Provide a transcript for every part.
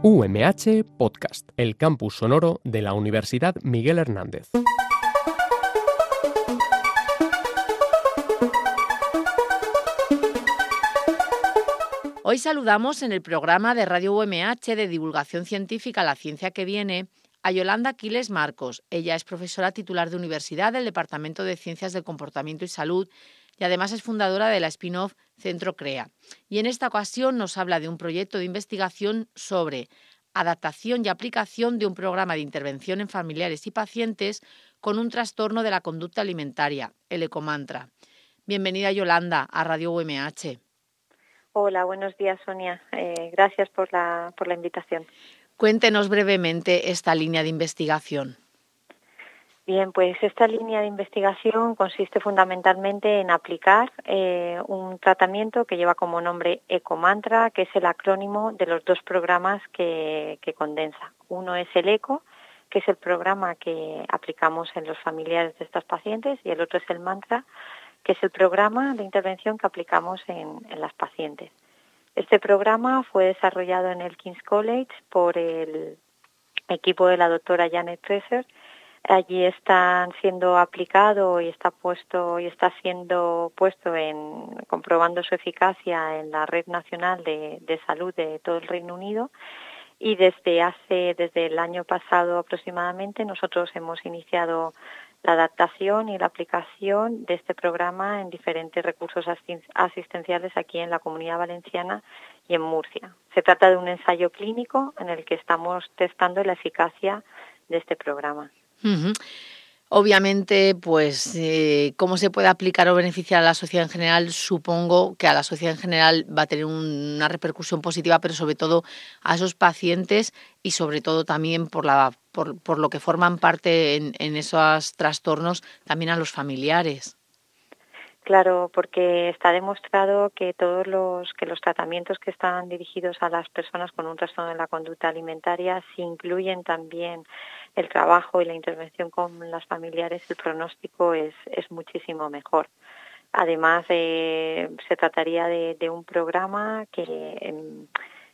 UMH Podcast, el campus sonoro de la Universidad Miguel Hernández. Hoy saludamos en el programa de Radio UMH de divulgación científica La Ciencia que Viene a Yolanda Quiles Marcos. Ella es profesora titular de universidad del Departamento de Ciencias del Comportamiento y Salud y además es fundadora de la spin-off Centro CREA. Y en esta ocasión nos habla de un proyecto de investigación sobre adaptación y aplicación de un programa de intervención en familiares y pacientes con un trastorno de la conducta alimentaria, el Ecomantra. Bienvenida, Yolanda, a Radio UMH. Hola, buenos días, Sonia. Gracias por la invitación. Cuéntenos brevemente esta línea de investigación. Bien, pues esta línea de investigación consiste fundamentalmente en aplicar un tratamiento que lleva como nombre Ecomantra, que es el acrónimo de los dos programas que condensa. Uno es el ECO, que es el programa que aplicamos en los familiares de estas pacientes, y el otro es el Mantra, que es el programa de intervención que aplicamos en las pacientes. Este programa fue desarrollado en el King's College por el equipo de la doctora Janet Treser. Allí están siendo aplicado y está siendo puesto en comprobando su eficacia en la Red Nacional de Salud de todo el Reino Unido. Y desde el año pasado aproximadamente nosotros hemos iniciado la adaptación y la aplicación de este programa en diferentes recursos asistenciales aquí en la Comunidad Valenciana y en Murcia. Se trata de un ensayo clínico en el que estamos testando la eficacia de este programa. Uh-huh. Obviamente, pues, cómo se puede aplicar o beneficiar a la sociedad en general, supongo que a la sociedad en general va a tener una repercusión positiva, pero sobre todo a esos pacientes y sobre todo también por lo que forman parte en esos trastornos, también a los familiares. Claro, porque está demostrado que los tratamientos que están dirigidos a las personas con un trastorno de la conducta alimentaria, si incluyen también el trabajo y la intervención con las familiares, el pronóstico es muchísimo mejor. Además, se trataría de un programa que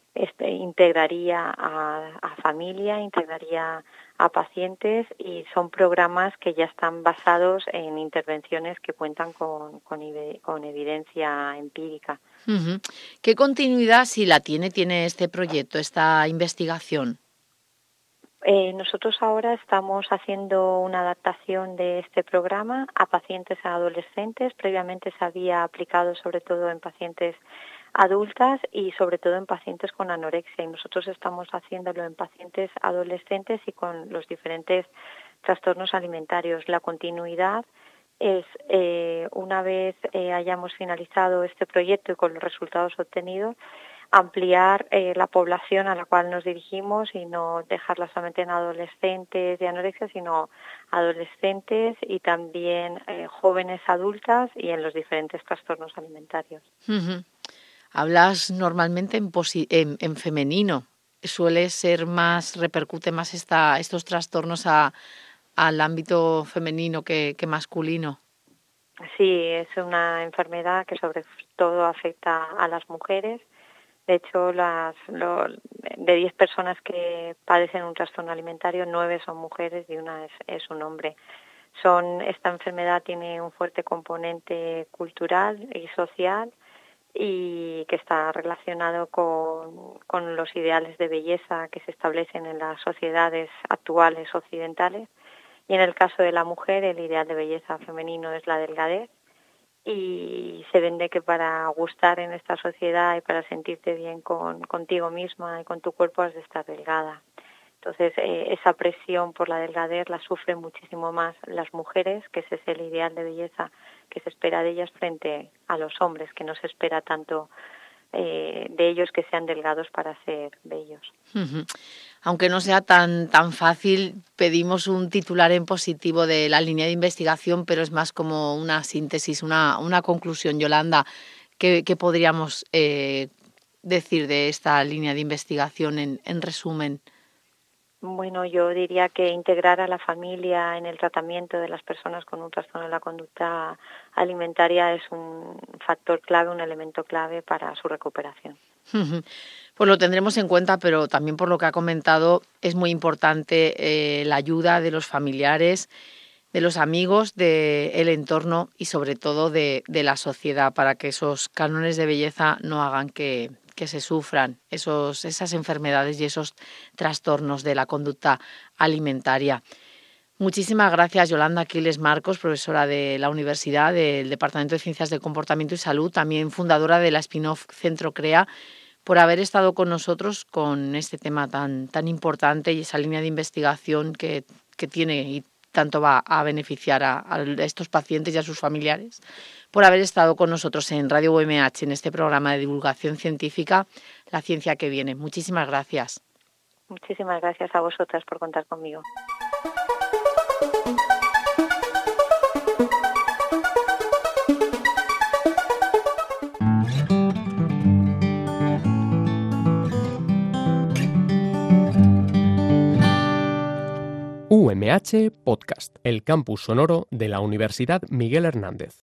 integraría a familia, integraría a pacientes, y son programas que ya están basados en intervenciones que cuentan con evidencia empírica. Uh-huh. ¿Qué continuidad, si la tiene este proyecto, esta investigación? Nosotros ahora estamos haciendo una adaptación de este programa a pacientes adolescentes. Previamente se había aplicado sobre todo en pacientes adultas y sobre todo en pacientes con anorexia, y nosotros estamos haciéndolo en pacientes adolescentes y con los diferentes trastornos alimentarios. La continuidad es, una vez hayamos finalizado este proyecto y con los resultados obtenidos, ampliar la población a la cual nos dirigimos y no dejarla solamente en adolescentes de anorexia, sino adolescentes y también jóvenes adultas y en los diferentes trastornos alimentarios. Uh-huh. Hablas normalmente en femenino. Suele ser repercute más estos trastornos al ámbito femenino que masculino. Sí, es una enfermedad que sobre todo afecta a las mujeres. De hecho, de 10 personas que padecen un trastorno alimentario, 9 son mujeres y una es un hombre. Esta enfermedad tiene un fuerte componente cultural y social, y que está relacionado con los ideales de belleza que se establecen en las sociedades actuales occidentales. Y en el caso de la mujer, el ideal de belleza femenino es la delgadez, y se vende que para gustar en esta sociedad y para sentirte bien contigo misma y con tu cuerpo has de estar delgada. Entonces, esa presión por la delgadez la sufren muchísimo más las mujeres, que ese es el ideal de belleza que se espera de ellas, frente a los hombres, que no se espera tanto de ellos que sean delgados para ser bellos. Uh-huh. Aunque no sea tan fácil, pedimos un titular en positivo de la línea de investigación, pero es más como una síntesis, una conclusión. Yolanda, ¿qué podríamos decir de esta línea de investigación en resumen? Bueno, yo diría que integrar a la familia en el tratamiento de las personas con un trastorno de la conducta alimentaria es un factor clave, un elemento clave para su recuperación. Pues lo tendremos en cuenta, pero también por lo que ha comentado es muy importante la ayuda de los familiares, de los amigos, del entorno y sobre todo de la sociedad para que esos cánones de belleza no hagan que se sufran esas enfermedades y esos trastornos de la conducta alimentaria. Muchísimas gracias, Yolanda Quiles Marcos, profesora de la Universidad del Departamento de Ciencias del Comportamiento y Salud, también fundadora de la spin-off Centro CREA, por haber estado con nosotros con este tema tan importante y esa línea de investigación que tiene y tanto va a beneficiar a estos pacientes y a sus familiares, por haber estado con nosotros en Radio UMH en este programa de divulgación científica, La Ciencia que Viene. Muchísimas gracias. Muchísimas gracias a vosotras por contar conmigo. UMH Podcast, el campus sonoro de la Universidad Miguel Hernández.